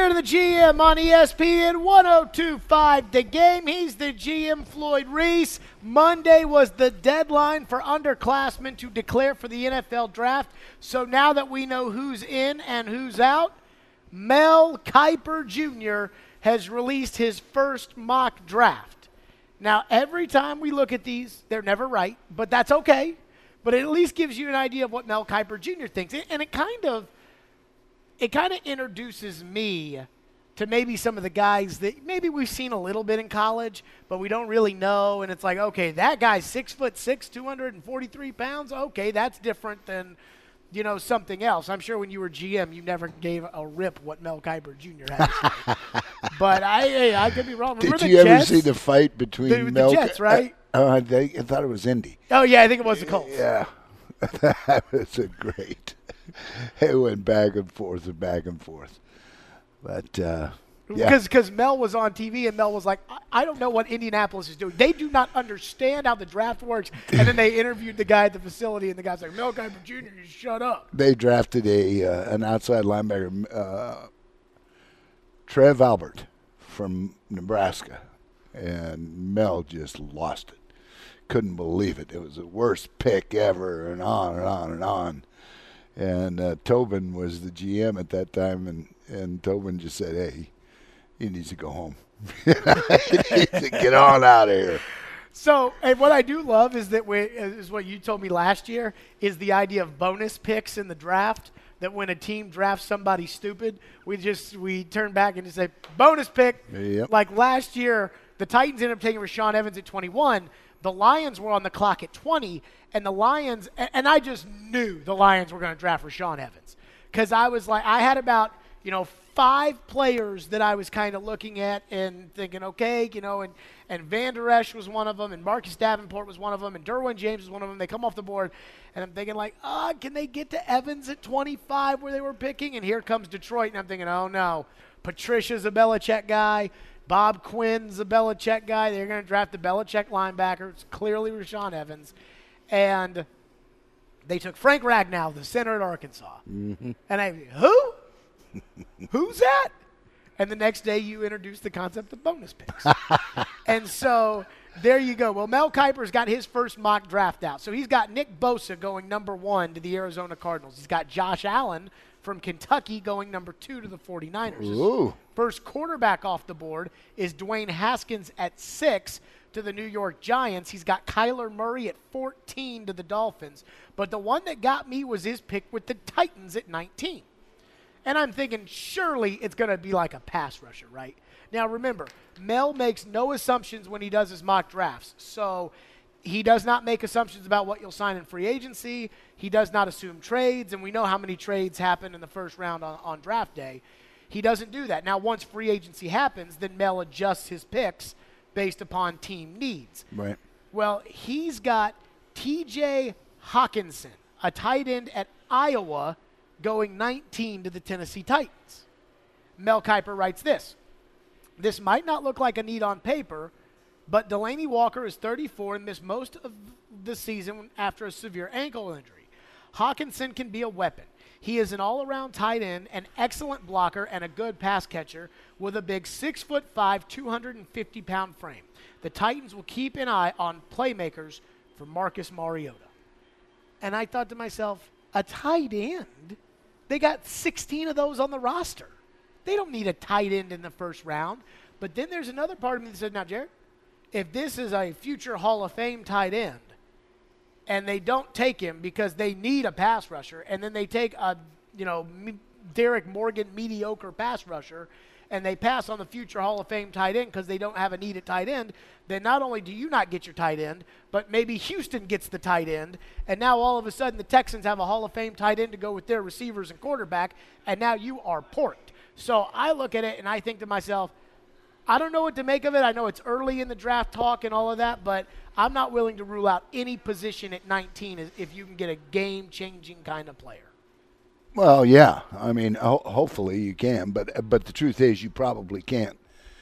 here to the GM on ESPN 102.5 The Game. He's the GM, Floyd Reese. Monday was the deadline for underclassmen to declare for the NFL draft. So now that we know who's in and who's out, Mel Kiper Jr. has released his first mock draft. Now, every time we look at these, they're never right, but that's okay. But it at least gives you an idea of what Mel Kiper Jr. thinks. And it kind of introduces me to maybe some of the guys that maybe we've seen a little bit in college, but we don't really know. And it's like, okay, that guy's 6'6", 243 pounds. Okay, that's different than, something else. I'm sure when you were GM, you never gave a rip what Mel Kiper Jr. had to say. But I could be wrong. Remember Did you ever see the fight between Mel? The Jets, right? I thought it was Indy. Oh, yeah, I think it was the Colts. Yeah, that was a great. It went back and forth and back and forth. But, yeah. Because Mel was on TV and Mel was like, I don't know what Indianapolis is doing. They do not understand how the draft works. And then they interviewed the guy at the facility, and the guy's like, Mel Kiper Jr., you shut up. They drafted an outside linebacker, Trev Albert from Nebraska, and Mel just lost it. Couldn't believe it. It was the worst pick ever, and on and on and on. And Tobin was the GM at that time, and Tobin just said, hey, he needs to go home. He needs to get on out of here. So, and what I do love is that is what you told me last year, is the idea of bonus picks in the draft, that when a team drafts somebody stupid, we turn back and just say, bonus pick. Yep. Like last year, the Titans ended up taking Rashaan Evans at 21. The Lions were on the clock at 20, and the Lions, and I just knew the Lions were going to draft Rashaan Evans. Because I was like, I had about, 5 players that I was kind of looking at and thinking, okay, and Van Der Esch was one of them, and Marcus Davenport was one of them, and Derwin James was one of them. They come off the board, and I'm thinking like, can they get to Evans at 25 where they were picking? And here comes Detroit, and I'm thinking, oh, no. Patricia's a Belichick guy. Bob Quinn's a Belichick guy. They're going to draft the Belichick linebacker. It's clearly Rashaan Evans. And they took Frank Ragnow, the center at Arkansas. Mm-hmm. And who? Who's that? And the next day you introduced the concept of bonus picks. And so there you go. Well, Mel Kiper's got his first mock draft out. So he's got Nick Bosa going number 1 to the Arizona Cardinals. He's got Josh Allen from Kentucky going number 2 to the 49ers. Ooh. First quarterback off the board is Dwayne Haskins at 6 to the New York Giants. He's got Kyler Murray at 14 to the Dolphins. But the one that got me was his pick with the Titans at 19. And I'm thinking, surely it's going to be like a pass rusher, right? Now, remember, Mel makes no assumptions when he does his mock drafts. So he does not make assumptions about what you'll sign in free agency. He does not assume trades, and we know how many trades happen in the first round on draft day. He doesn't do that. Now, once free agency happens, then Mel adjusts his picks based upon team needs. Right. Well, he's got T.J. Hawkinson, a tight end at Iowa, going 19 to the Tennessee Titans. Mel Kiper writes this. This might not look like a need on paper, but Delaney Walker is 34 and missed most of the season after a severe ankle injury. Hawkinson can be a weapon. He is an all-around tight end, an excellent blocker, and a good pass catcher with a big 6'5", 250-pound frame. The Titans will keep an eye on playmakers for Marcus Mariota. And I thought to myself, a tight end? They got 16 of those on the roster. They don't need a tight end in the first round. But then there's another part of me that says, now, Jared, if this is a future Hall of Fame tight end, and they don't take him because they need a pass rusher, and then they take a, Derek Morgan mediocre pass rusher, and they pass on the future Hall of Fame tight end because they don't have a need at tight end, then not only do you not get your tight end, but maybe Houston gets the tight end, and now all of a sudden the Texans have a Hall of Fame tight end to go with their receivers and quarterback, and now you are porked. So I look at it and I think to myself, I don't know what to make of it. I know it's early in the draft talk and all of that, but I'm not willing to rule out any position at 19 if you can get a game-changing kind of player. Well, yeah. I mean, hopefully you can, but the truth is you probably can't.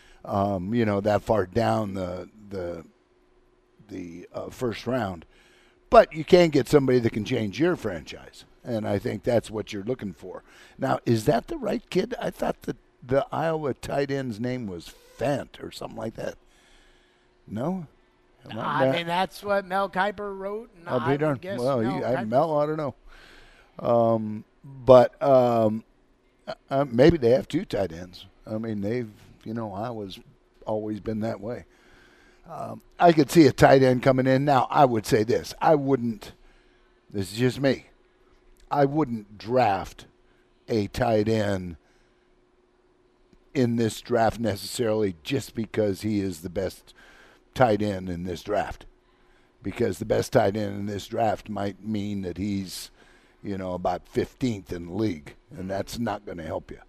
That far down the first round, but you can get somebody that can change your franchise, and I think that's what you're looking for. Now, is that the right kid? I thought that the Iowa tight end's name was Fant or something like that. No? I mean, that's what Mel Kiper wrote. And I'll be darned. guess Well, Mel Kiper. Mel, I don't know. Maybe they have two tight ends. I mean, Iowa's always been that way. I could see a tight end coming in. Now, I would say this. This is just me. I wouldn't draft a tight end in this draft necessarily just because he is the best tight end in this draft. Because the best tight end in this draft might mean that he's, about 15th in the league, and that's not going to help you.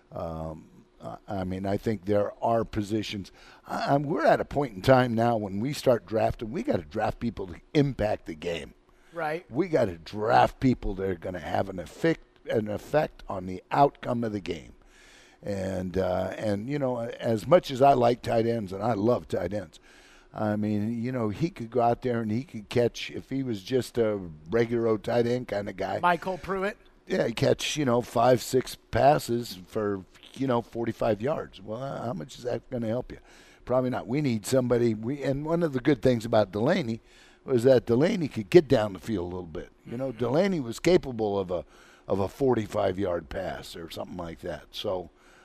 I mean, I think there are positions. We're at a point in time now when we start drafting, we got to draft people to impact the game. Right. We got to draft people that are going to have an effect on the outcome of the game. And as much as I like tight ends, and I love tight ends, I mean, he could go out there and he could catch, if he was just a regular old tight end kind of guy. Michael Pruitt. Yeah, he catch, 5-6 passes for, 45 yards. Well, how much is that going to help you? Probably not. We need somebody. And one of the good things about Delaney was that Delaney could get down the field a little bit. Delaney was capable of a 45-yard pass or something like that. So,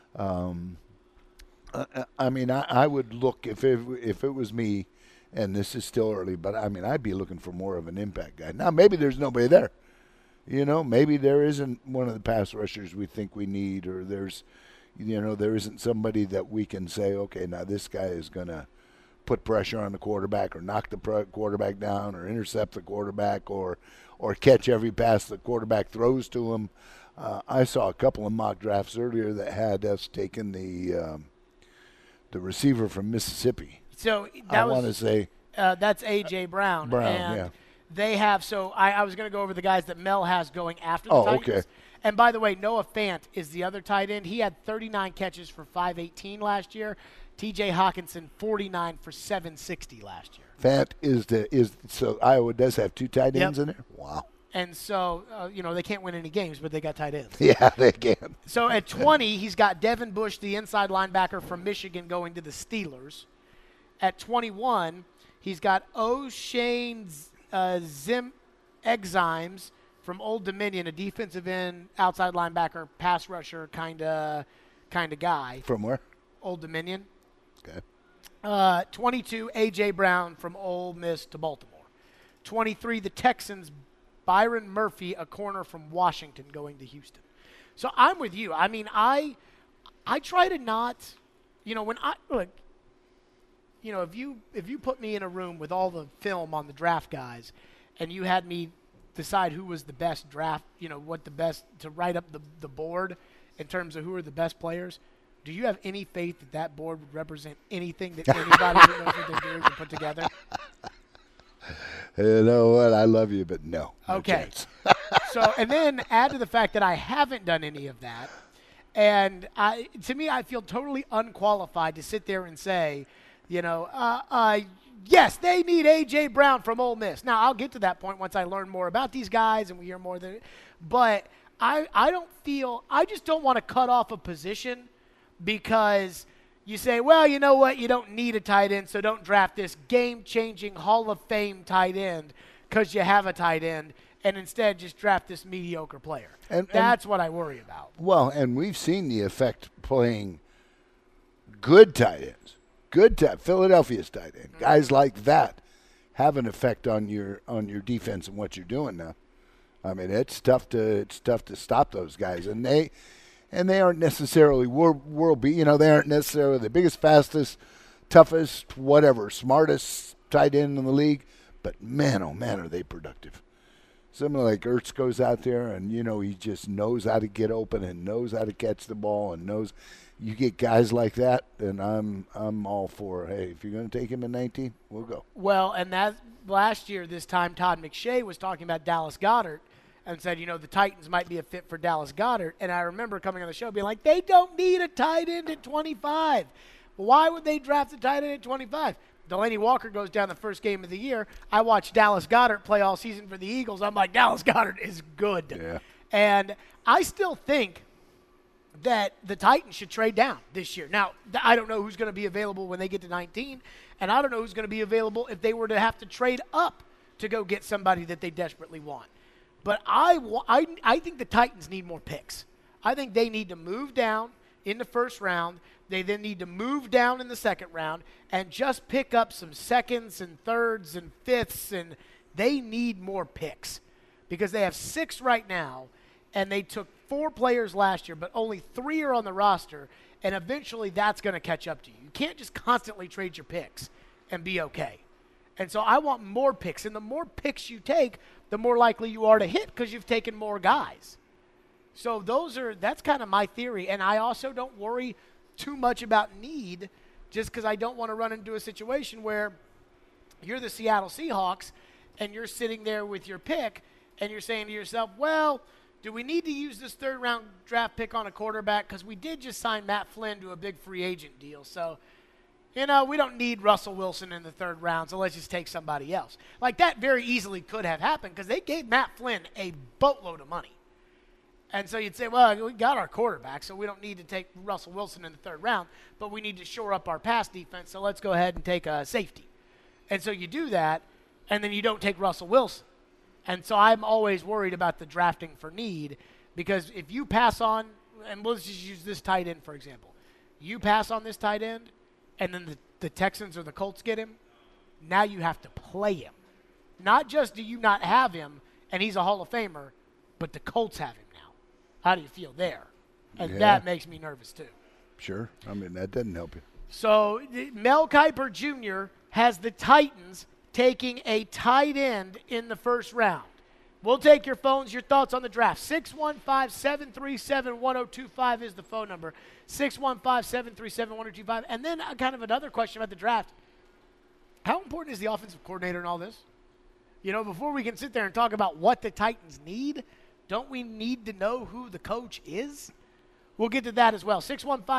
I mean, I would look if it was me, and this is still early, but I mean, I'd be looking for more of an impact guy. Now, maybe there's nobody there. Maybe there isn't one of the pass rushers we think we need, or there isn't somebody that we can say, okay, now this guy is going to put pressure on the quarterback or knock the quarterback down or intercept the quarterback or catch every pass the quarterback throws to him. I saw a couple of mock drafts earlier that had us taking the receiver from Mississippi. So that's A.J. Brown. Yeah. They have, so I was going to go over the guys that Mel has going after the Titans. Okay. And by the way, Noah Fant is the other tight end. He had 39 catches for 518 last year. T.J. Hawkinson, 49 for 760 last year. Fant so Iowa does have two tight ends in there? Wow. And so, they can't win any games, but they got tight ends. Yeah, they can. So at 20, he's got Devin Bush, the inside linebacker from Michigan, going to the Steelers. At 21, he's got O'Shane Zim Eximes from Old Dominion, a defensive end, outside linebacker, pass rusher kind of guy. From where? Old Dominion. Okay. 22, A.J. Brown from Ole Miss to Baltimore. 23, the Texans, Byron Murphy, a corner from Washington, going to Houston. So I'm with you. I mean, I try to not, when I look, if you put me in a room with all the film on the draft guys, and you had me decide who was the best draft, what the best to write up the board in terms of who are the best players. Do you have any faith that board would represent anything that anybody who knows what they're doing can put together? You know what? I love you, but no. Okay. So, and then add to the fact that I haven't done any of that. And to me, I feel totally unqualified to sit there and say, yes, they need A.J. Brown from Ole Miss. Now, I'll get to that point once I learn more about these guys and we hear more. But I just don't want to cut off a position because you say, well, you know what, you don't need a tight end, so don't draft this game-changing Hall of Fame tight end because you have a tight end, and instead just draft this mediocre player. And that's what I worry about. Well, and we've seen the effect playing good tight ends, Philadelphia's tight end, guys like that have an effect on your defense and what you're doing now. I mean, it's tough to stop those guys, and they aren't necessarily world beat. They aren't necessarily the biggest, fastest, toughest, whatever, smartest tight end in the league. But man, oh man, are they productive. Somebody like Ertz goes out there and, he just knows how to get open and knows how to catch the ball and knows you get guys like that, and I'm all for, hey, if you're going to take him in 19, we'll go. Well, and that last year, this time, Todd McShay was talking about Dallas Goedert and said, the Titans might be a fit for Dallas Goedert. And I remember coming on the show being like, they don't need a tight end at 25. Why would they draft a tight end at 25? Delaney Walker goes down the first game of the year. I watched Dallas Goedert play all season for the Eagles. I'm like, Dallas Goedert is good. Yeah. And I still think, that the Titans should trade down this year. Now, I don't know who's going to be available when they get to 19, and I don't know who's going to be available if they were to have to trade up to go get somebody that they desperately want. But I think the Titans need more picks. I think they need to move down in the first round. They then need to move down in the second round and just pick up some seconds and thirds and fifths, and they need more picks because they have 6 right now, and they took 4 players last year, but only 3 are on the roster, and eventually that's going to catch up to you. You can't just constantly trade your picks and be okay. And so I want more picks, and the more picks you take, the more likely you are to hit because you've taken more guys. So that's kind of my theory, and I also don't worry too much about need just because I don't want to run into a situation where you're the Seattle Seahawks and you're sitting there with your pick and you're saying to yourself, well, do we need to use this third-round draft pick on a quarterback? Because we did just sign Matt Flynn to a big free agent deal. So, we don't need Russell Wilson in the third round, so let's just take somebody else. Like, that very easily could have happened because they gave Matt Flynn a boatload of money. And so you'd say, well, we got our quarterback, so we don't need to take Russell Wilson in the third round, but we need to shore up our pass defense, so let's go ahead and take a safety. And so you do that, and then you don't take Russell Wilson. And so I'm always worried about the drafting for need because if you pass on, and let's just use this tight end, for example. You pass on this tight end, and then the Texans or the Colts get him, now you have to play him. Not just do you not have him, and he's a Hall of Famer, but the Colts have him now. How do you feel there? And that makes me nervous too. Sure. I mean, that doesn't help you. So Mel Kiper Jr. has the Titans taking a tight end in the first round. We'll take your phones, your thoughts on the draft. 615-737-1025 is the phone number. 615-737-1025. And then kind of another question about the draft. How important is the offensive coordinator in all this? Before we can sit there and talk about what the Titans need, don't we need to know who the coach is? We'll get to that as well.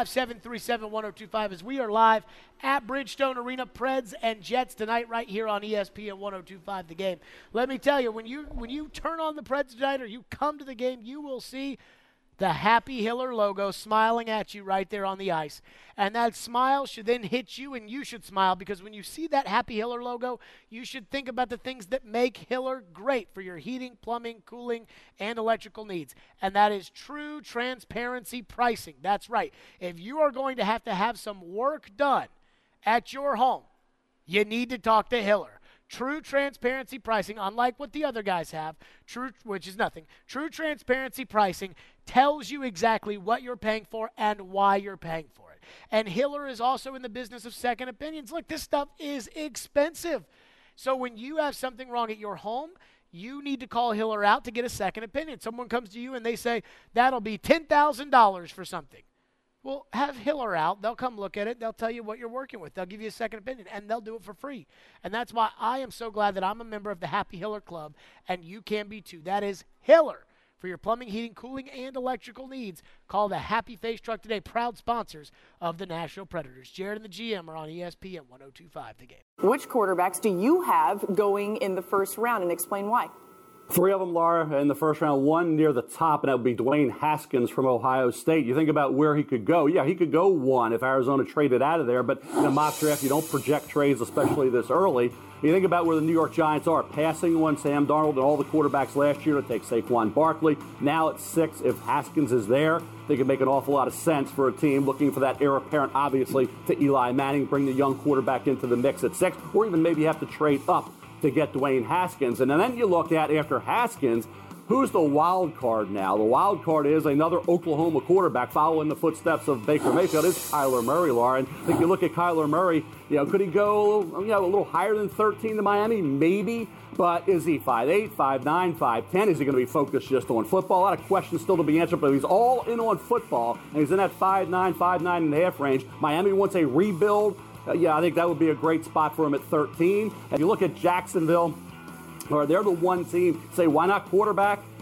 615-737-1025 as we are live at Bridgestone Arena, Preds and Jets tonight right here on ESPN 1025 The Game. Let me tell you, when you turn on the Preds tonight or you come to the game, you will see the Happy Hiller logo smiling at you right there on the ice. And that smile should then hit you, and you should smile because when you see that Happy Hiller logo, you should think about the things that make Hiller great for your heating, plumbing, cooling, and electrical needs. And that is true transparency pricing. That's right. If you are going to have some work done at your home, you need to talk to Hiller. True transparency pricing, unlike what the other guys have, which is nothing. True transparency pricing tells you exactly what you're paying for and why you're paying for it. And Hiller is also in the business of second opinions. Look, this stuff is expensive. So when you have something wrong at your home, you need to call Hiller out to get a second opinion. Someone comes to you and they say, that'll be $10,000 for something. Well, have Hiller out. They'll come look at it. They'll tell you what you're working with. They'll give you a second opinion, and they'll do it for free. And that's why I am so glad that I'm a member of the Happy Hiller Club, and you can be too. That is Hiller. For your plumbing, heating, cooling, and electrical needs, call the Happy Face Truck today, proud sponsors of the Nashville Predators. Jared and the GM are on ESPN 1025 The Game. Which quarterbacks do you have going in the first round, and explain why? 3 of them, Laura, in the first round, 1 near the top, and that would be Dwayne Haskins from Ohio State. You think about where he could go. Yeah, he could go 1 if Arizona traded out of there, but in a mock draft, you don't project trades, especially this early. You think about where the New York Giants are. Passing 1, Sam Darnold, and all the quarterbacks last year to take Saquon Barkley. Now at 6, if Haskins is there, they could make an awful lot of sense for a team looking for that heir apparent, obviously, to Eli Manning, bring the young quarterback into the mix at 6, or even maybe have to trade up to get Dwayne Haskins. And then you look at, after Haskins, who's the wild card now? The wild card is another Oklahoma quarterback following the footsteps of Baker Mayfield. Is Kyler Murray, Laura. And if you look at Kyler Murray, could he go a little higher than 13 to Miami? Maybe. But is he 5'8", 5'9", 5'10"? Is he going to be focused just on football? A lot of questions still to be answered, but he's all in on football, and he's in that 5'9", 5'9.5" range. Miami wants a rebuild. I think that would be a great spot for him at 13. If you look at Jacksonville, or they're the one team, say, why not quarterback?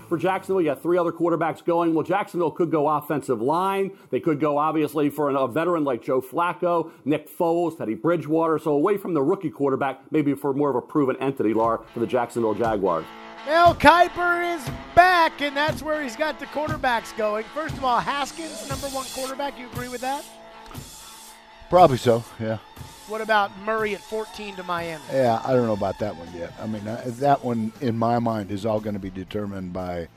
for Jacksonville, you got 3 other quarterbacks going. Well, Jacksonville could go offensive line. They could go, obviously, for a veteran like Joe Flacco, Nick Foles, Teddy Bridgewater. So away from the rookie quarterback, maybe for more of a proven entity, Laura, for the Jacksonville Jaguars. Mel Kiper is back, and that's where he's got the quarterbacks going. First of all, Haskins, number 1 quarterback. You agree with that? Probably so, yeah. What about Murray at 14 to Miami? Yeah, I don't know about that one yet. I mean, that one, in my mind, is all going to be determined by,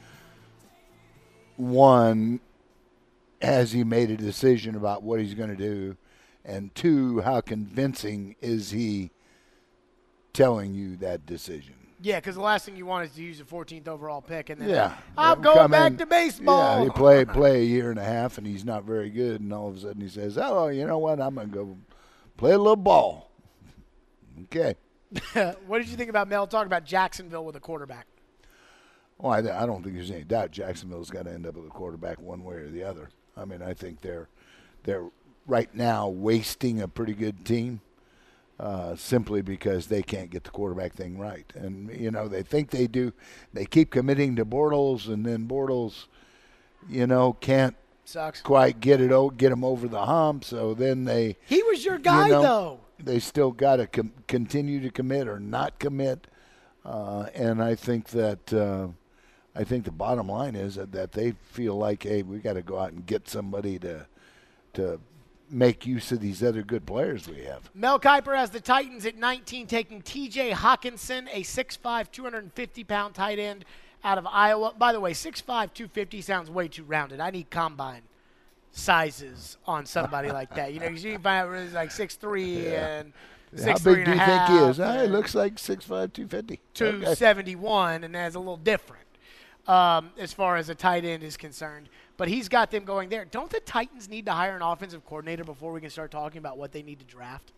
one, has he made a decision about what he's going to do, and 2, how convincing is he telling you that decision? Yeah, because the last thing you want is to use the 14th overall pick, and then I'm going back to baseball. Yeah, he play a year and a half, and he's not very good, and all of a sudden he says, "Oh, you know what? I'm going to go play a little ball." Okay. What did you think about Mel talking about Jacksonville with a quarterback? Well, I don't think there's any doubt Jacksonville's got to end up with a quarterback one way or the other. I mean, I think they're right now wasting a pretty good team. Simply because they can't get the quarterback thing right. And, you know, they think they do. They keep committing to Bortles, and then Bortles, you know, can't quite get them over the hump. So then he was your guy, though. They still got to continue to commit or not commit. And I think that the bottom line is that they feel like, hey, we got to go out and get somebody to make use of these other good players we have. Mel Kiper has the Titans at 19, taking T.J. Hockenson, a 6'5", 250-pound tight end out of Iowa. By the way, 6'5", 250 sounds way too rounded. I need combine sizes on somebody like that. You know, because you can find out really like 6'3", and 6'3" How big do you think he is? It looks like 6'5", 250. 271, and that's a little different as far as a tight end is concerned. But he's got them going there. Don't the Titans need to hire an offensive coordinator before we can start talking about what they need to draft?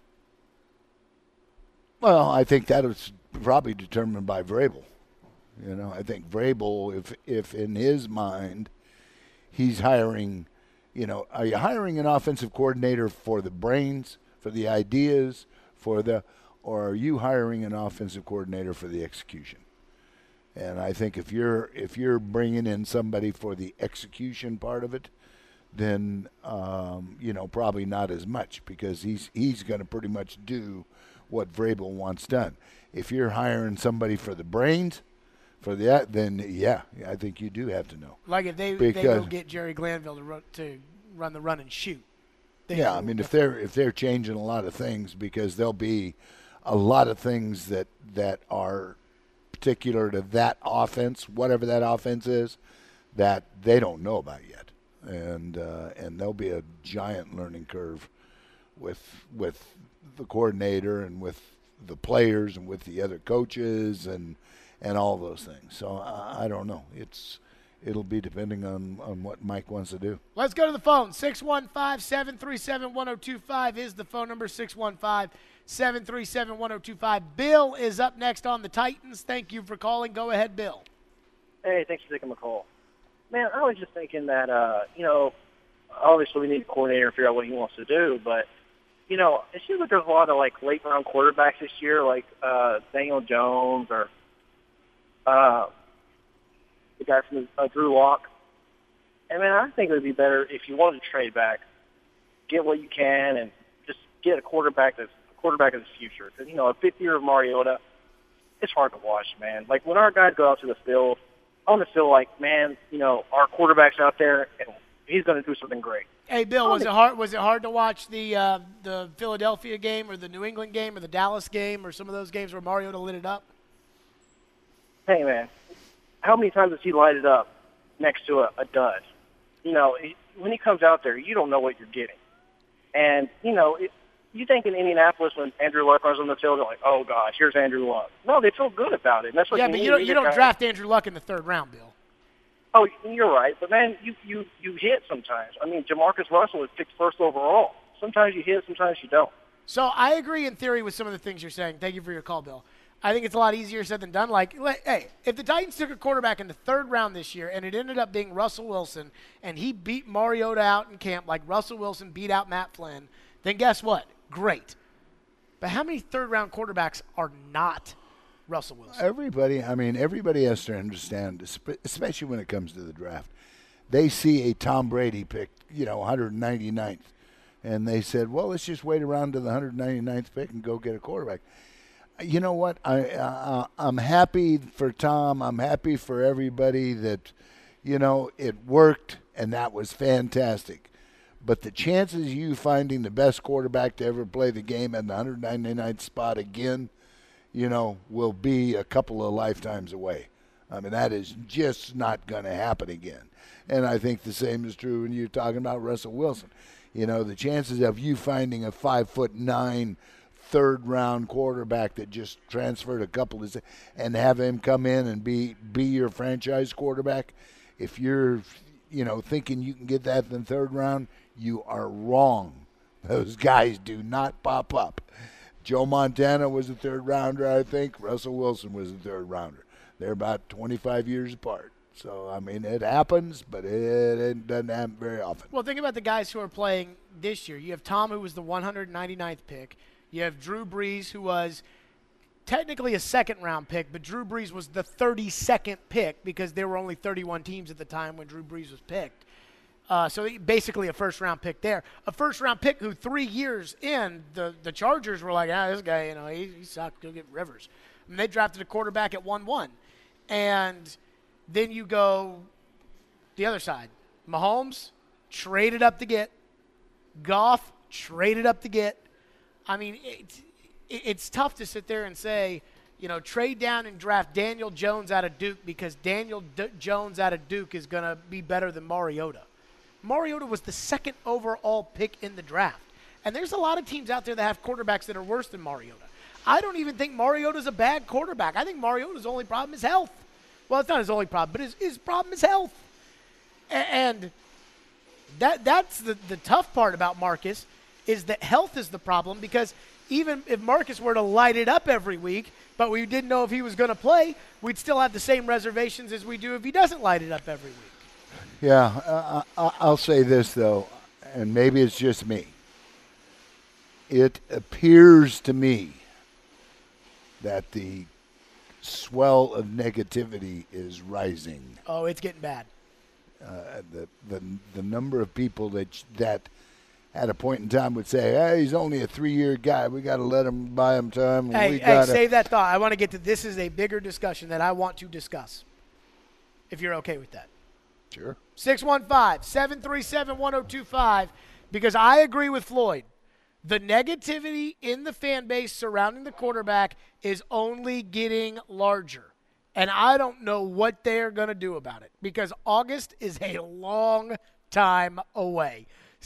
Well, I think that is probably determined by Vrabel. You know, I think Vrabel, if in his mind he's hiring, you know, are you hiring an offensive coordinator for the brains, for the ideas, or are you hiring an offensive coordinator for the execution? And I think if you're bringing in somebody for the execution part of it, then you know, probably not as much, because he's going to pretty much do what Vrabel wants done. If you're hiring somebody for the brains, then yeah, I think you do have to know. Like if they go get Jerry Glanville to run the run and shoot. Yeah, I mean if they're changing a lot of things, because there'll be a lot of things that are particular to that offense, whatever that offense is, that they don't know about yet, and there'll be a giant learning curve with the coordinator and with the players and with the other coaches and all those things. So I don't know. It'll be depending on what Mike wants to do. Let's go to the phone. 615-737-1025 is the phone number. 615-737-1025. Bill is up next on the Titans. Thank you for calling. Go ahead, Bill. Hey, thanks for taking my call. Man, I was just thinking that, you know, obviously we need a coordinator to figure out what he wants to do, but, you know, it seems like there's a lot of, like, late-round quarterbacks this year, like Daniel Jones or the guy from Drew Lock. And, man, I think it would be better if you wanted to trade back, get what you can, and just get a quarterback of the future. Because, you know, a fifth year of Mariota, it's hard to watch, man. Like, when our guys go out to the field, I want to feel like, man, you know, our quarterback's out there, and he's going to do something great. Hey, Bill, was it hard to watch the Philadelphia game or the New England game or the Dallas game or some of those games where Mariota lit it up? Hey, man, how many times has he lighted up next to a dud? You know, when he comes out there, you don't know what you're getting. And, you know, you think in Indianapolis when Andrew Luck was on the field, they're like, oh, gosh, here's Andrew Luck. No, they feel good about it. And that's what but you don't draft Andrew Luck in the third round, Bill. Oh, you're right. But, man, you hit sometimes. I mean, Jamarcus Russell was picked first overall. Sometimes you hit, sometimes you don't. So I agree in theory with some of the things you're saying. Thank you for your call, Bill. I think it's a lot easier said than done. Like, hey, if the Titans took a quarterback in the third round this year and it ended up being Russell Wilson and he beat Mariota out in camp like Russell Wilson beat out Matt Flynn, then guess what? Great. But how many third-round quarterbacks are not Russell Wilson. Everybody has to understand, especially when it comes to the draft. They see a Tom Brady pick, 199th, and they said, well, let's just wait around to the 199th pick and go get a quarterback. You know what? I'm happy for Tom. I'm happy for everybody that, it worked, and that was fantastic. But the chances of you finding the best quarterback to ever play the game at the 199th spot again, will be a couple of lifetimes away. I mean, that is just not going to happen again. And I think the same is true when you're talking about Russell Wilson. The chances of you finding a 5'9" third-round quarterback that just transferred a couple of and have him come in and be your franchise quarterback, if you're, thinking you can get that in the third round, you are wrong. Those guys do not pop up. Joe Montana was a third-rounder, I think. Russell Wilson was a third-rounder. They're about 25 years apart. So, I mean, it happens, but it doesn't happen very often. Well, think about the guys who are playing this year. You have Tom, who was the 199th pick. You have Drew Brees, who was technically a second-round pick, but Drew Brees was the 32nd pick because there were only 31 teams at the time when Drew Brees was picked. So basically a first-round pick there. A first-round pick who 3 years in, the Chargers were like, this guy, he sucked. Go get Rivers. I mean, they drafted a quarterback at 1-1. And then you go the other side. Mahomes traded up to get. Goff traded up to get. I mean, it's tough to sit there and say, trade down and draft Daniel Jones out of Duke because Daniel Jones out of Duke is going to be better than Mariota. Mariota was the second overall pick in the draft. And there's a lot of teams out there that have quarterbacks that are worse than Mariota. I don't even think Mariota's a bad quarterback. I think Mariota's only problem is health. Well, it's not his only problem, but his problem is health. And that's the tough part about Marcus is that health is the problem because even if Marcus were to light it up every week, but we didn't know if he was going to play, we'd still have the same reservations as we do if he doesn't light it up every week. Yeah, I'll say this, though, and maybe it's just me. It appears to me that the swell of negativity is rising. Oh, it's getting bad. The number of people that at a point in time would say, hey, he's only a 3-year guy. We got to let him buy him time. Hey, save that thought. I want to get to this is a bigger discussion that I want to discuss, if you're okay with that. Sure. 615-737-1025, because I agree with Floyd. The negativity in the fan base surrounding the quarterback is only getting larger. And I don't know what they're going to do about it because August is a long time away.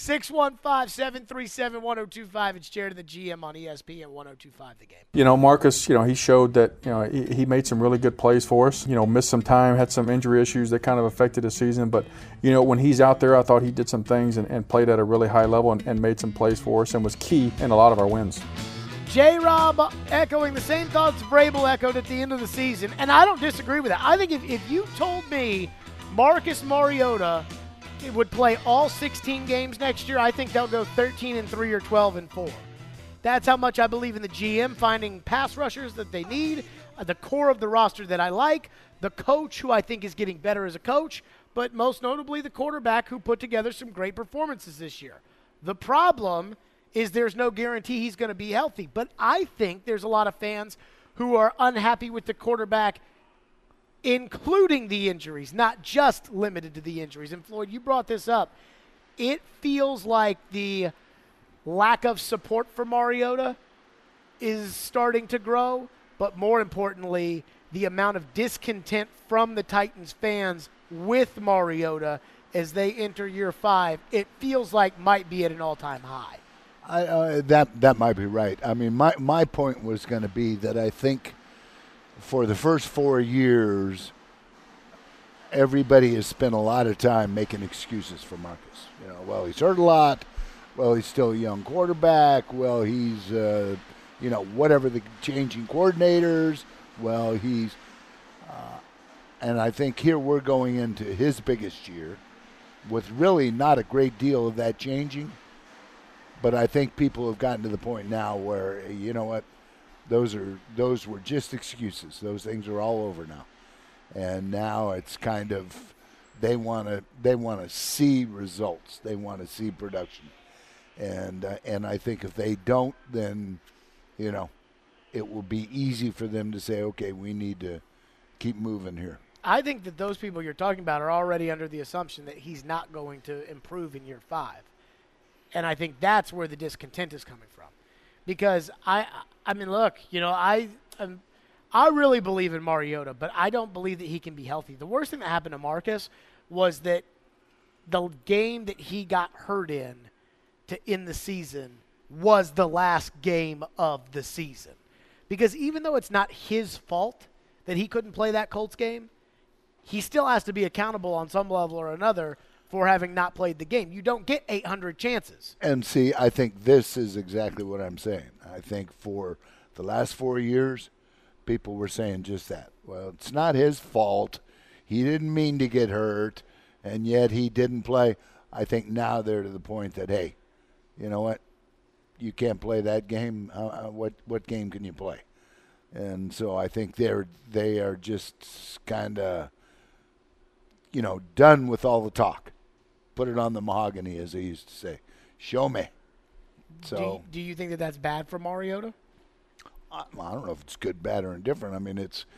615-737-1025. It's Jared, the GM on ESPN 1025 The Game. Marcus, he showed that, he made some really good plays for us. Missed some time, had some injury issues that kind of affected his season. But, when he's out there, I thought he did some things and played at a really high level and made some plays for us and was key in a lot of our wins. J-Rob echoing the same thoughts Vrabel echoed at the end of the season. And I don't disagree with that. I think if you told me Marcus Mariota would play all 16 games next year, I think they'll go 13-3 or 12-4. That's how much I believe in the GM finding pass rushers that they need, the core of the roster that I like, the coach who I think is getting better as a coach, but most notably the quarterback who put together some great performances this year. The problem is there's no guarantee he's going to be healthy, but I think there's a lot of fans who are unhappy with the quarterback including the injuries, not just limited to the injuries. And Floyd, you brought this up. It feels like the lack of support for Mariota is starting to grow, but more importantly, the amount of discontent from the Titans fans with Mariota as they enter year 5, it feels like might be at an all-time high. That might be right. I mean, my point was going to be that I think for the first 4 years, everybody has spent a lot of time making excuses for Marcus. Well, he's hurt a lot. Well, he's still a young quarterback. Well, he's, whatever the changing coordinators. Well, he's, and I think here we're going into his biggest year with really not a great deal of that changing. But I think people have gotten to the point now where, those were just excuses. Those things are all over now, and now it's kind of they want to see results. They want to see production, and I think if they don't, then it will be easy for them to say, okay, we need to keep moving here. I think that those people you're talking about are already under the assumption that he's not going to improve in year 5. And I think that's where the discontent is coming from. Because, I mean, look, I really believe in Mariota, but I don't believe that he can be healthy. The worst thing that happened to Marcus was that the game that he got hurt in to end the season was the last game of the season. Because even though it's not his fault that he couldn't play that Colts game, he still has to be accountable on some level or another for having not played the game. You don't get 800 chances. And see, I think this is exactly what I'm saying. I think for the last 4 years, people were saying just that. Well, it's not his fault. He didn't mean to get hurt, and yet he didn't play. I think now they're to the point that, hey, you know what? You can't play that game. What game can you play? And so I think they are just kind of, done with all the talk. Put it on the mahogany, as they used to say. Show me. So, do you think that that's bad for Mariota? I don't know if it's good, bad, or indifferent. I mean,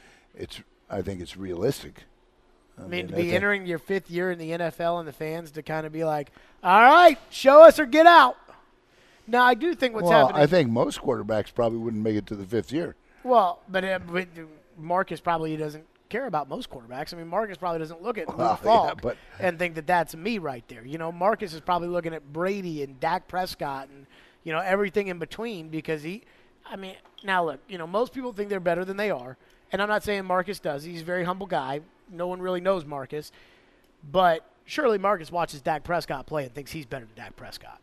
I think it's realistic. I mean, to be entering your 5th year in the NFL and the fans to kind of be like, all right, show us or get out. Now, I do think what's happening. I think most quarterbacks probably wouldn't make it to the 5th year. Well, but Marcus probably doesn't care about most quarterbacks. I mean, Marcus probably doesn't look at Luke Falk and think that that's me right there. Marcus is probably looking at Brady and Dak Prescott and, everything in between because now look, most people think they're better than they are. And I'm not saying Marcus does. He's a very humble guy. No one really knows Marcus. But surely Marcus watches Dak Prescott play and thinks he's better than Dak Prescott.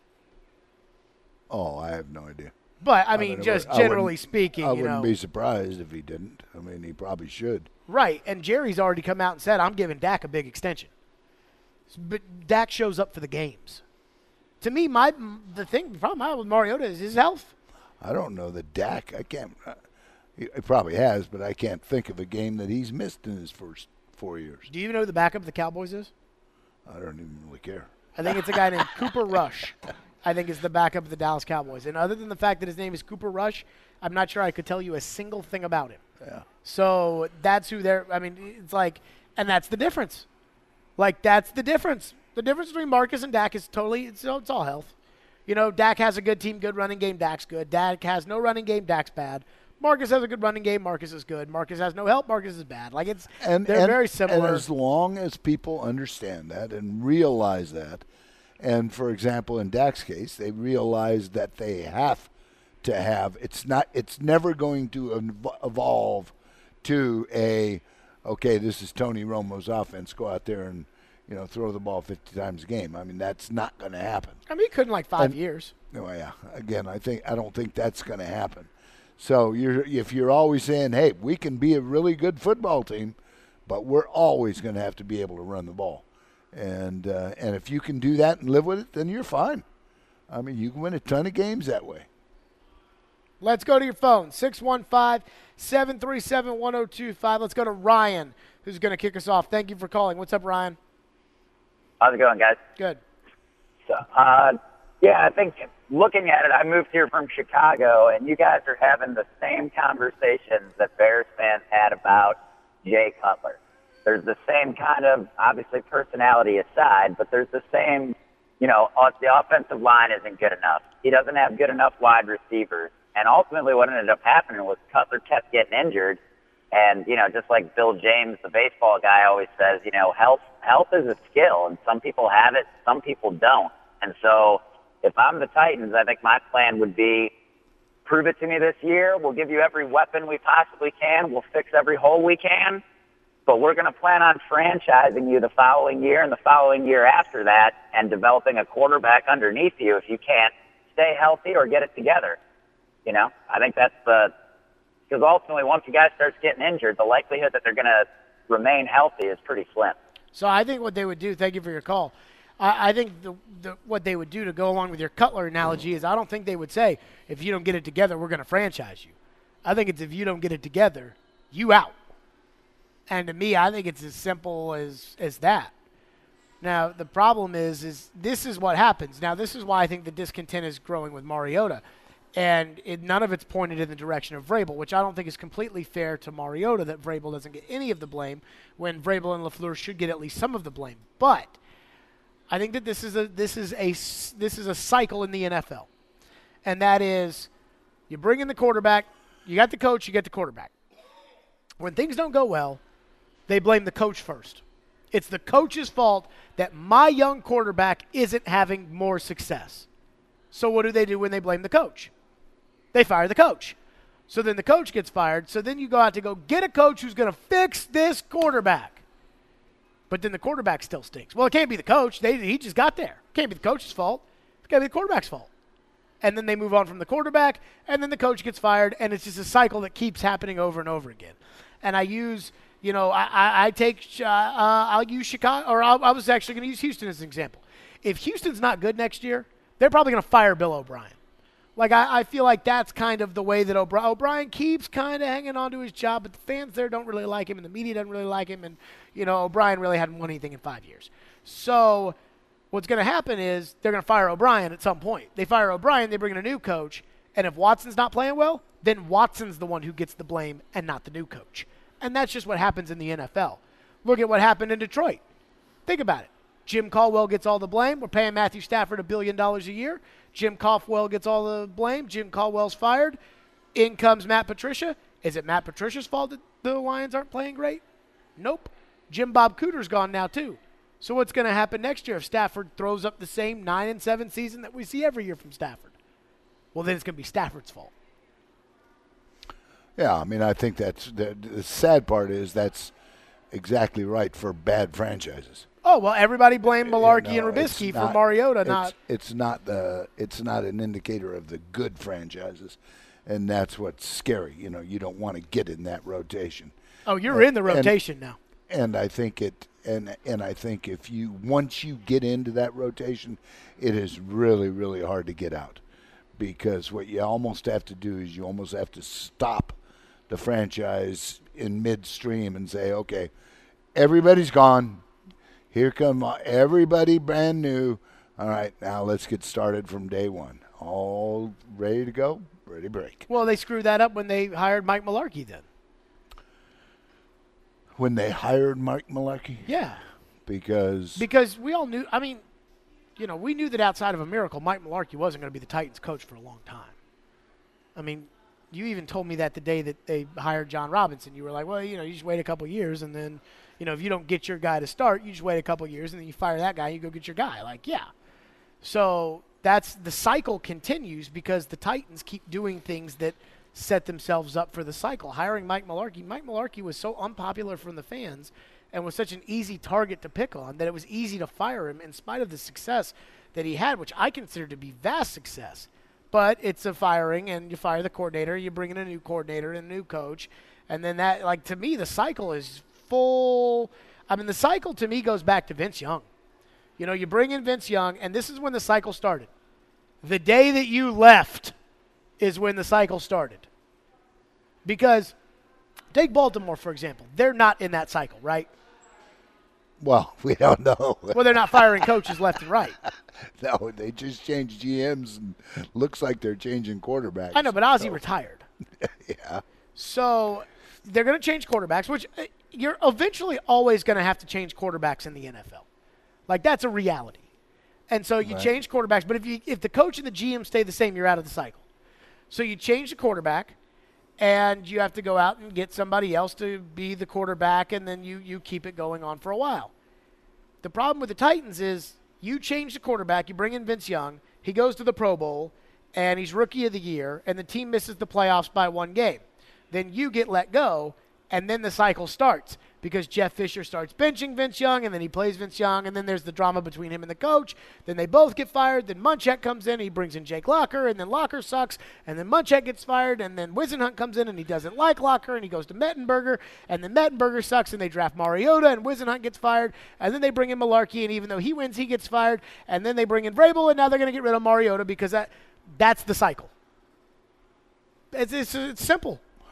Oh, I have no idea. But, just generally speaking, I wouldn't be surprised if he didn't. I mean, he probably should. Right, and Jerry's already come out and said, I'm giving Dak a big extension. But Dak shows up for the games. To me, the problem I have with Mariota is his health. I don't know that Dak, he probably has, but I can't think of a game that he's missed in his first 4 years. Do you even know who the backup of the Cowboys is? I don't even really care. I think it's a guy named Cooper Rush. I think is the backup of the Dallas Cowboys. And other than the fact that his name is Cooper Rush, I'm not sure I could tell you a single thing about him. Yeah. So that's who they're – it's like – and that's the difference. That's the difference. The difference between Marcus and Dak is totally – it's all health. Dak has a good team, good running game, Dak's good. Dak has no running game, Dak's bad. Marcus has a good running game, Marcus is good. Marcus has no help, Marcus is bad. They're very similar. And as long as people understand that and realize that, and, for example, in Dak's case, they realize that they have to have – it's never going to evolve to okay, this is Tony Romo's offense. Go out there and, throw the ball 50 times a game. I mean, that's not going to happen. He couldn't 5 years. No, yeah. Again, I don't think that's going to happen. So if you're always saying, hey, we can be a really good football team, but we're always going to have to be able to run the ball. And if you can do that and live with it, then you're fine. You can win a ton of games that way. Let's go to your phone, 615-737-1025. Let's go to Ryan, who's going to kick us off. Thank you for calling. What's up, Ryan? How's it going, guys? Good. So, I think looking at it, I moved here from Chicago, and you guys are having the same conversations that Bears fans had about Jay Cutler. There's the same kind of, obviously, personality aside, but there's the same, the offensive line isn't good enough. He doesn't have good enough wide receivers. And ultimately what ended up happening was Cutler kept getting injured. And, just like Bill James, the baseball guy, always says, health is a skill, and some people have it, some people don't. And so if I'm the Titans, I think my plan would be prove it to me this year. We'll give you every weapon we possibly can. We'll fix every hole we can. But we're going to plan on franchising you the following year and the following year after that and developing a quarterback underneath you if you can't stay healthy or get it together. I think that's because ultimately once the guy starts getting injured, the likelihood that they're going to remain healthy is pretty slim. So I think what they would do, thank you for your call, I think what they would do to go along with your Cutler analogy is I don't think they would say, if you don't get it together, we're going to franchise you. I think it's if you don't get it together, you out. And to me, I think it's as simple as that. Now, the problem is this is what happens. Now, this is why I think the discontent is growing with Mariota. And none of it's pointed in the direction of Vrabel, which I don't think is completely fair to Mariota that Vrabel doesn't get any of the blame when Vrabel and LaFleur should get at least some of the blame. But I think that this is a cycle in the NFL. And that is you bring in the quarterback, you got the coach, you get the quarterback. When things don't go well, they blame the coach first. It's the coach's fault that my young quarterback isn't having more success. So what do they do when they blame the coach? They fire the coach. So then the coach gets fired. So then you go out to go get a coach who's going to fix this quarterback. But then the quarterback still stinks. Well, it can't be the coach. He just got there. It can't be the coach's fault. It's got to be the quarterback's fault. And then they move on from the quarterback, and then the coach gets fired, and it's just a cycle that keeps happening over and over again. And I'll use Chicago, or I was actually going to use Houston as an example. If Houston's not good next year, they're probably going to fire Bill O'Brien. Like, I feel like that's kind of the way that O'Brien keeps kind of hanging on to his job, but the fans there don't really like him, and the media doesn't really like him, and, O'Brien really hadn't won anything in 5 years. So what's going to happen is they're going to fire O'Brien at some point. They fire O'Brien, they bring in a new coach, and if Watson's not playing well, then Watson's the one who gets the blame and not the new coach. And that's just what happens in the NFL. Look at what happened in Detroit. Think about it. Jim Caldwell gets all the blame. We're paying Matthew Stafford $1 billion a year. Jim Caldwell gets all the blame. Jim Caldwell's fired. In comes Matt Patricia. Is it Matt Patricia's fault that the Lions aren't playing great? Nope. Jim Bob Cooter's gone now too. So what's going to happen next year if Stafford throws up the same 9-7 season that we see every year from Stafford? Well, then it's going to be Stafford's fault. Yeah, I mean, I think that's the sad part is that's exactly right for bad franchises. Oh, well, everybody blamed Malarkey and Trubisky for Mariota. It's not an indicator of the good franchises, and that's what's scary. You don't want to get in that rotation. Oh, you're in the rotation now. And I think I think if once you get into that rotation, it is really, really hard to get out, because what you almost have to do is you almost have to stop the franchise in midstream and say, okay, everybody's gone. Here come everybody brand new. All right, now let's get started from day one. All ready to go, ready to break. Well, they screwed that up when they hired Mike Mularkey then. When they hired Mike Mularkey? Yeah. Because we all knew, we knew that outside of a miracle, Mike Mularkey wasn't going to be the Titans coach for a long time. I mean, you even told me that the day that they hired John Robinson. You were like, well, you just wait a couple years, and then, if you don't get your guy to start, you just wait a couple years, and then you fire that guy, you go get your guy. Like, yeah. So that's the cycle continues because the Titans keep doing things that set themselves up for the cycle. Hiring Mike Mularkey was so unpopular from the fans and was such an easy target to pick on that it was easy to fire him in spite of the success that he had, which I consider to be vast success. But it's a firing, and you fire the coordinator, you bring in a new coordinator and a new coach, and then that, to me, the cycle is full. I mean, the cycle to me goes back to Vince Young. You bring in Vince Young, and this is when the cycle started. The day that you left is when the cycle started. Because, take Baltimore, for example. They're not in that cycle, right? Well, we don't know. Well, they're not firing coaches left and right. No, they just changed GMs, and looks like they're changing quarterbacks. I know, but Ozzie retired. Yeah. So they're going to change quarterbacks, which you're eventually always going to have to change quarterbacks in the NFL. Like, that's a reality. And so you change quarterbacks, but if the coach and the GM stay the same, you're out of the cycle. So you change the quarterback, and you have to go out and get somebody else to be the quarterback, and then you keep it going on for a while. The problem with the Titans is you change the quarterback, you bring in Vince Young, he goes to the Pro Bowl, and he's Rookie of the Year, and the team misses the playoffs by one game. Then you get let go, and then the cycle starts because Jeff Fisher starts benching Vince Young, and then he plays Vince Young, and then there's the drama between him and the coach. Then they both get fired. Then Munchak comes in, he brings in Jake Locker, and then Locker sucks, and then Munchak gets fired, and then Whisenhunt comes in, and he doesn't like Locker, and he goes to Mettenberger, and then Mettenberger sucks, and they draft Mariota, and Whisenhunt gets fired, and then they bring in Mularkey, and even though he wins, he gets fired, and then they bring in Vrabel, and now they're going to get rid of Mariota because that's the cycle. It's simple.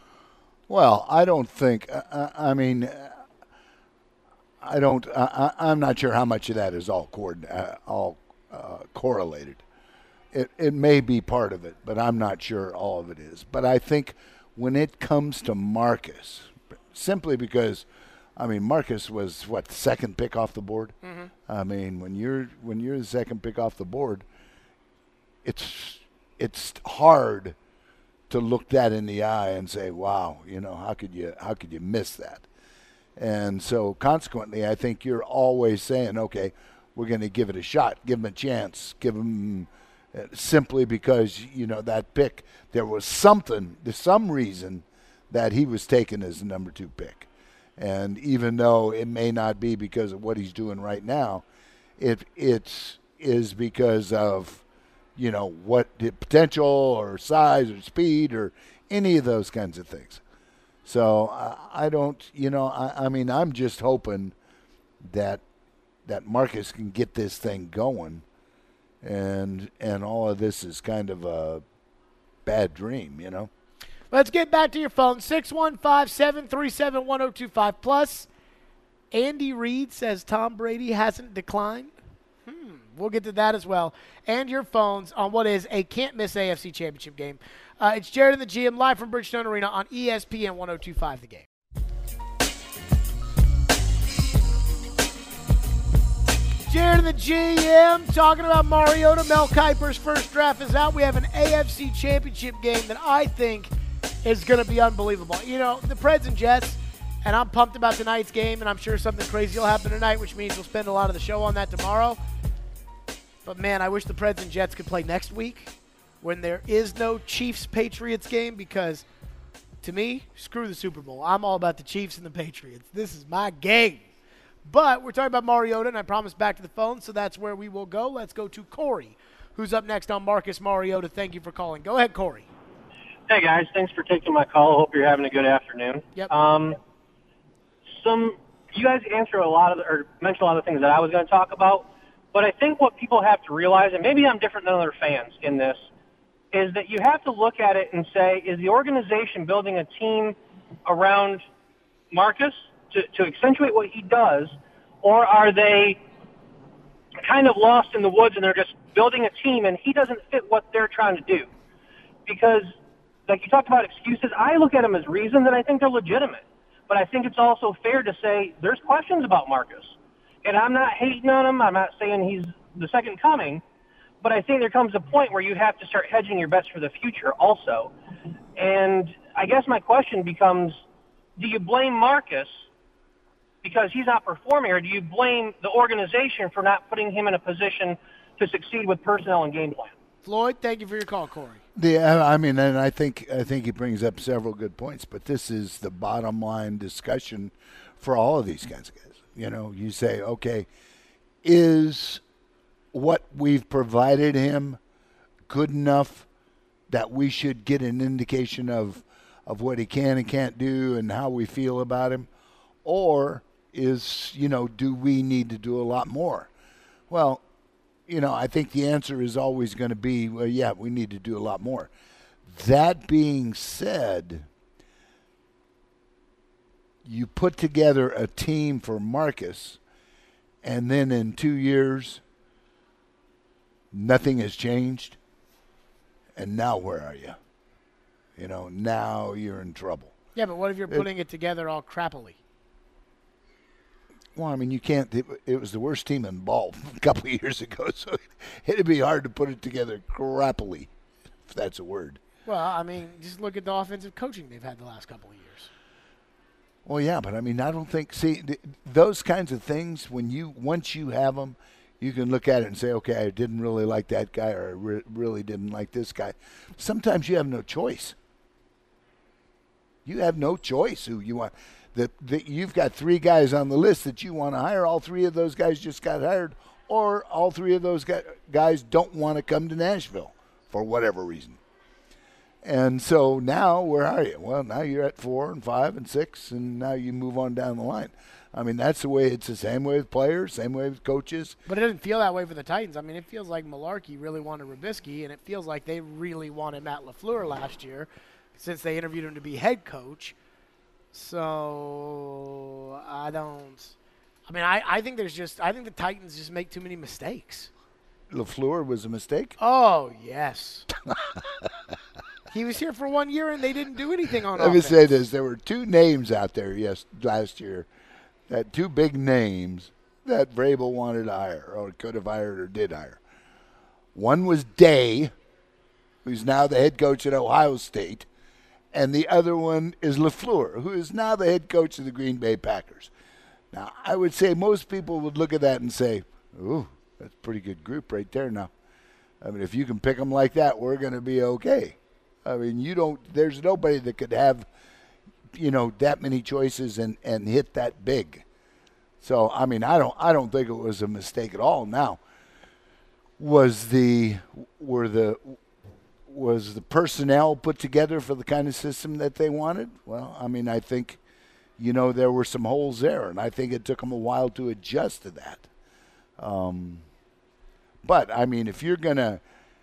Well, I don't think. I'm not sure how much of that is all correlated. It may be part of it, but I'm not sure all of it is. But I think when it comes to Marcus, simply because, Marcus was the second pick off the board. Mm-hmm. When you're the second pick off the board, it's hard to look that in the eye and say, wow, how could you miss that? And so consequently, I think you're always saying, okay, we're going to give it a shot, give him a chance, give him simply because, that pick, there was some reason that he was taken as the number 2 pick. And even though it may not be because of what he's doing right now, it is because of, what the potential or size or speed or any of those kinds of things. So I don't, I'm just hoping that Marcus can get this thing going, and all of this is kind of a bad dream, Let's get back to your phone, 615-737-1025. Plus, Andy Reid says Tom Brady hasn't declined. We'll get to that as well. And your phones on what is a can't-miss AFC Championship game. It's Jared and the GM live from Bridgestone Arena on ESPN 102.5 The Game. Jared and the GM talking about Mariota. Mel Kiper's first draft is out. We have an AFC Championship game that I think is going to be unbelievable. The Preds and Jets, and I'm pumped about tonight's game, and I'm sure something crazy will happen tonight, which means we'll spend a lot of the show on that tomorrow. But, man, I wish the Preds and Jets could play next week when there is no Chiefs-Patriots game because, to me, screw the Super Bowl. I'm all about the Chiefs and the Patriots. This is my game. But we're talking about Mariota, and I promised back to the phone, so that's where we will go. Let's go to Corey, who's up next on Marcus Mariota. Thank you for calling. Go ahead, Corey. Hey, guys. Thanks for taking my call. Hope you're having a good afternoon. Yep. You guys mentioned a lot of the things that I was going to talk about. But I think what people have to realize, and maybe I'm different than other fans in this, is that you have to look at it and say, is the organization building a team around Marcus to accentuate what he does, or are they kind of lost in the woods and they're just building a team and he doesn't fit what they're trying to do? Because, like you talked about excuses, I look at them as reasons and I think they're legitimate. But I think it's also fair to say there's questions about Marcus. And I'm not hating on him. I'm not saying he's the second coming. But I think there comes a point where you have to start hedging your bets for the future also. And I guess my question becomes, do you blame Marcus because he's not performing, or do you blame the organization for not putting him in a position to succeed with personnel and game plan? Floyd, thank you for your call, Corey. Yeah, and I think he brings up several good points, but this is the bottom line discussion for all of these kinds of guys. You say, okay, is what we've provided him good enough that we should get an indication of what he can and can't do and how we feel about him? Or do we need to do a lot more? Well, I think the answer is always going to be, well, yeah, we need to do a lot more. That being said, you put together a team for Marcus, and then in 2 years, nothing has changed, and now where are you? Now you're in trouble. Yeah, but what if you're putting it together all crappily? Well, you can't. It was the worst team in ball a couple of years ago, so it'd be hard to put it together crappily, if that's a word. Well, just look at the offensive coaching they've had the last couple of years. Well, yeah, but I don't think. See, those kinds of things, once you have them, you can look at it and say, okay, I didn't really like that guy, or I really didn't like this guy. Sometimes you have no choice. You have no choice who you want. You've got 3 guys on the list that you want to hire. All 3 of those guys just got hired, or all 3 of those guys don't want to come to Nashville for whatever reason. And so now, where are you? Well, now you're at 4 and 5 and 6, and now you move on down the line. That's the way. It's the same way with players, same way with coaches. But it doesn't feel that way for the Titans. It feels like Malarkey really wanted Trubisky, and it feels like they really wanted Matt LaFleur last year since they interviewed him to be head coach. So I think the Titans just make too many mistakes. LaFleur was a mistake? Oh, yes. He was here for 1 year, and they didn't do anything on Let me offense. say this. There were two names out there last year, two big names that Vrabel wanted to hire, or could have hired or did hire. One was Day, who's now the head coach at Ohio State, and the other one is LaFleur, who is now the head coach of the Green Bay Packers. Now, I would say most people would look at that and say, ooh, that's a pretty good group right there now. I mean, if you can pick them like that, we're going to be okay. I mean, there's nobody that could have, that many choices and hit that big. So, I mean, I don't think it was a mistake at all. Now, was the personnel put together for the kind of system that they wanted? Well, I mean, I think, there were some holes there, and I think it took them a while to adjust to that. But, I mean, if you're going to,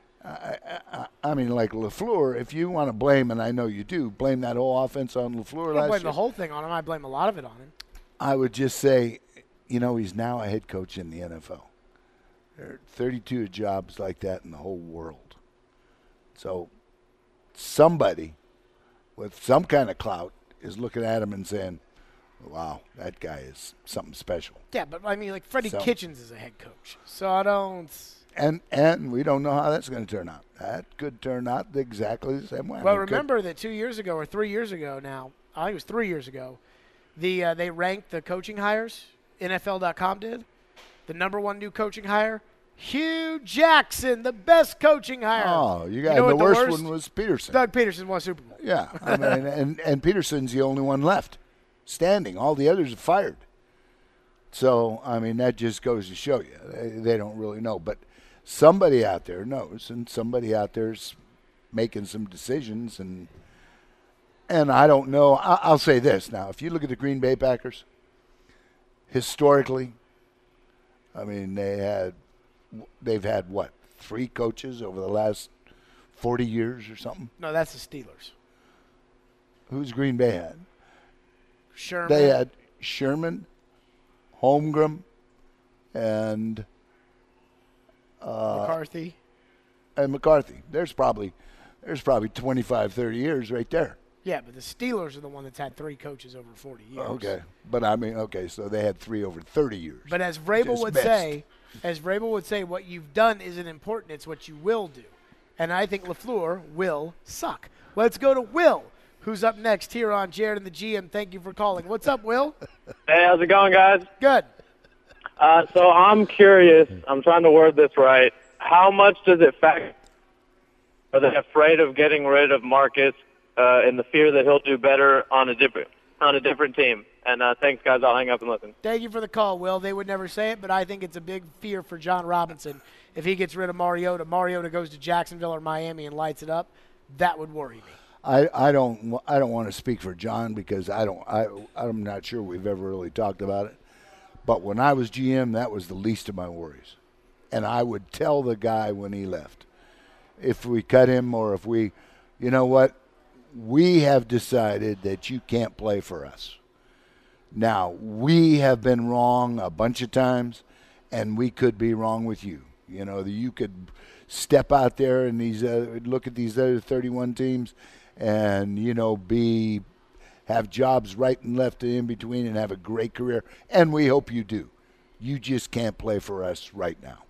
like LaFleur, if you want to blame, and I know you do, blame that whole offense on LaFleur last year. I don't blame the whole thing on him. I blame a lot of it on him. I would just say, he's now a head coach in the NFL. There are 32 jobs like that in the whole world. So somebody with some kind of clout is looking at him and saying, wow, that guy is something special. Yeah, but I mean, like Freddie Kitchens is a head coach. So I don't. And we don't know how that's going to turn out. That could turn out exactly the same way. Well, remember that 2 years ago or 3 years ago now, I think it was 3 years ago, they ranked the coaching hires, NFL.com did. The number one new coaching hire, Hugh Jackson, the best coaching hire. Oh, the worst one was Peterson. Doug Peterson won Super Bowl. Yeah, I mean, and Peterson's the only one left standing. All the others are fired. So, I mean, that just goes to show you. They don't really know. But somebody out there knows, and somebody out there's making some decisions. And I don't know. I'll say this now. If you look at the Green Bay Packers, historically, I mean, they've had, what, 3 coaches over the last 40 years or something? No, that's the Steelers. Who's Green Bay had? Sherman. They had Sherman, Holmgren, and McCarthy. And McCarthy. There's probably 25, 30 years right there. Yeah, but the Steelers are the one that's had 3 coaches over 40 years. Okay. But I mean, so they had 3 over 30 years. But as Vrabel would say, what you've done isn't important, it's what you will do. And I think LaFleur will suck. Let's go to Will, who's up next here on Jared and the GM. Thank you for calling. What's up, Will? Hey, how's it going, guys? Good. So I'm curious. I'm trying to word this right. How much does it factor? Are they afraid of getting rid of Marcus in the fear that he'll do better on a different team? And thanks, guys. I'll hang up and listen. Thank you for the call, Will. They would never say it, but I think it's a big fear for John Robinson. If he gets rid of Mariota goes to Jacksonville or Miami and lights it up, that would worry me. I don't want to speak for John because I'm not sure we've ever really talked about it. But when I was GM, that was the least of my worries. And I would tell the guy when he left, if we cut him or if we, you know what, we have decided that you can't play for us. Now, we have been wrong a bunch of times, and we could be wrong with you. You know, you could step out there and look at these other 31 teams and, have jobs right and left and in between and have a great career. And we hope you do. You just can't play for us right now.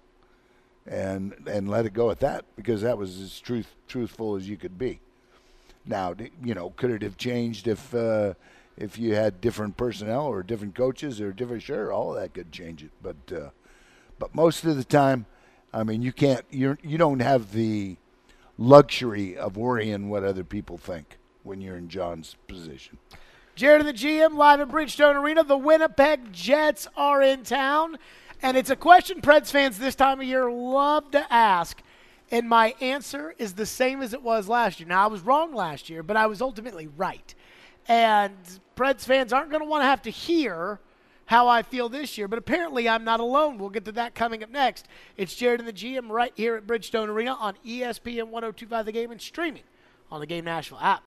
And let it go at that, because that was as truthful as you could be. Now, could it have changed if you had different personnel or different coaches or different? Sure, all of that could change it. But most of the time, I mean, you don't have the luxury of worrying what other people think when you're in John's position. Jared and the GM live at Bridgestone Arena. The Winnipeg Jets are in town. And it's a question Preds fans this time of year love to ask. And my answer is the same as it was last year. Now, I was wrong last year, but I was ultimately right. And Preds fans aren't going to want to have to hear how I feel this year. But apparently I'm not alone. We'll get to that coming up next. It's Jared and the GM right here at Bridgestone Arena on ESPN 102.5 The Game and streaming on the Game Nashville app.